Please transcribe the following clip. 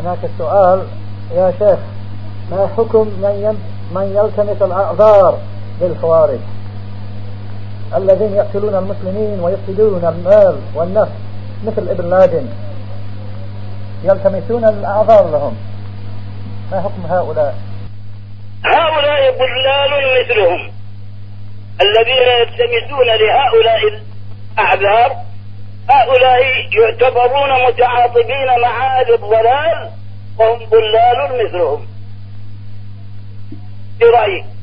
هناك السؤال يا شيخ، ما حكم من يلتمس الأعذار للخوارج الذين يقتلون المسلمين ويفسدون المال والنفس مثل ابن لادن، يلتمسون الأعذار لهم، ما حكم هؤلاء؟ هؤلاء ضلال مثلهم الذين يلتمسون لهؤلاء الأعذار، هؤلاء يعتبرون متعاطبين مع أهل الضلال وهم ضلال مثلهم. برأيك